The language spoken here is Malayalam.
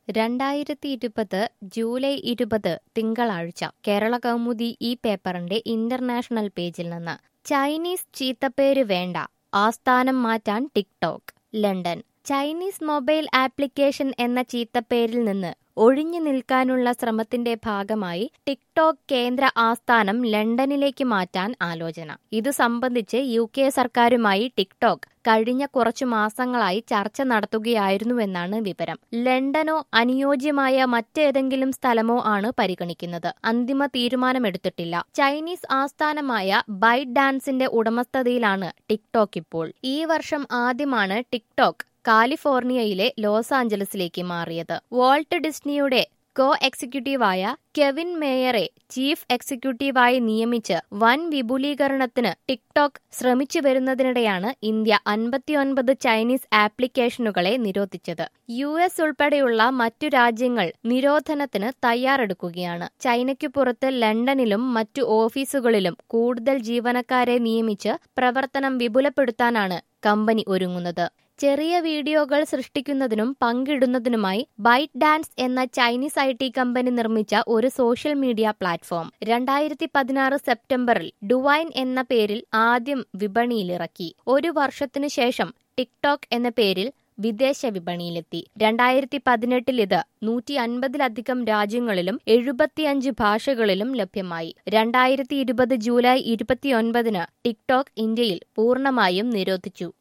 2020 ജൂലൈ 20 തിങ്കളാഴ്ച കേരള കൗമുദി ഈ പേപ്പറിന്റെ ഇന്റർനാഷണൽ പേജിൽ നിന്ന് ചൈനീസ് ചീത്തപ്പേര് വേണ്ട ആസ്ഥാനം മാറ്റാൻ TikTok London Chinese mobile application എന്ന ചീത്തപ്പേരിൽ നിന്ന് ഒഴിഞ്ഞു നിൽക്കാനുള്ള ശ്രമത്തിന്റെ ഭാഗമായി ടിക്ടോക്ക് കേന്ദ്ര ആസ്ഥാനം ലണ്ടനിലേക്ക് മാറ്റാൻ ആലോചന. ഇതു സംബന്ധിച്ച് UK സർക്കാരുമായി ടിക്ടോക്ക് കഴിഞ്ഞ കുറച്ചു മാസങ്ങളായി ചർച്ച നടത്തുകയായിരുന്നുവെന്നാണ് വിവരം. ലണ്ടനോ അനുയോജ്യമായ മറ്റേതെങ്കിലും സ്ഥലമോ ആണ് പരിഗണിക്കുന്നത്. അന്തിമ തീരുമാനമെടുത്തിട്ടില്ല. ചൈനീസ് ആസ്ഥാനമായ ബൈറ്റ് ഡാൻസിന്റെ ഉടമസ്ഥതയിലാണ് ടിക്ടോക്ക് ഇപ്പോൾ. ഈ വർഷം ആദ്യമാണ് ടിക്ടോക്ക് കാലിഫോർണിയയിലെ ലോസ് ആഞ്ചലസിലേക്ക് മാറിയത്. വാൾട്ട് ഡിസ്നിയുടെ കോ എക്സിക്യൂട്ടീവായ കെവിൻ മേയറെ ചീഫ് എക്സിക്യൂട്ടീവായി നിയമിച്ച് വൻ വിപുലീകരണത്തിന് ടിക്ടോക്ക് ശ്രമിച്ചു വരുന്നതിനിടെയാണ് ഇന്ത്യ 59 ചൈനീസ് ആപ്ലിക്കേഷനുകളെ നിരോധിച്ചത്. US ഉൾപ്പെടെയുള്ള മറ്റു രാജ്യങ്ങൾ നിരോധനത്തിന് തയ്യാറെടുക്കുകയാണ്. ചൈനയ്ക്കു പുറത്ത് ലണ്ടനിലും മറ്റു ഓഫീസുകളിലും കൂടുതൽ ജീവനക്കാരെ നിയമിച്ച് പ്രവർത്തനം വിപുലപ്പെടുത്താനാണ് കമ്പനി ഒരുങ്ങുന്നത്. ചെറിയ വീഡിയോകൾ സൃഷ്ടിക്കുന്നതിനും പങ്കിടുന്നതിനുമായി ബൈറ്റ് ഡാൻസ് എന്ന ചൈനീസ് IT കമ്പനി നിർമ്മിച്ച ഒരു സോഷ്യൽ മീഡിയ പ്ലാറ്റ്ഫോം 2016 സെപ്റ്റംബറിൽ ഡുവൈൻ എന്ന പേരിൽ ആദ്യം വിപണിയിലിറക്കി. ഒരു വർഷത്തിനു ശേഷം ടിക്ടോക്ക് എന്ന പേരിൽ വിദേശ വിപണിയിലെത്തി. 2018 ഇത് 150-ലധികം രാജ്യങ്ങളിലും 75 ഭാഷകളിലും ലഭ്യമായി. 2020 ജൂലൈ 29 ടിക്ടോക്ക് ഇന്ത്യയിൽ പൂർണ്ണമായും നിരോധിച്ചു.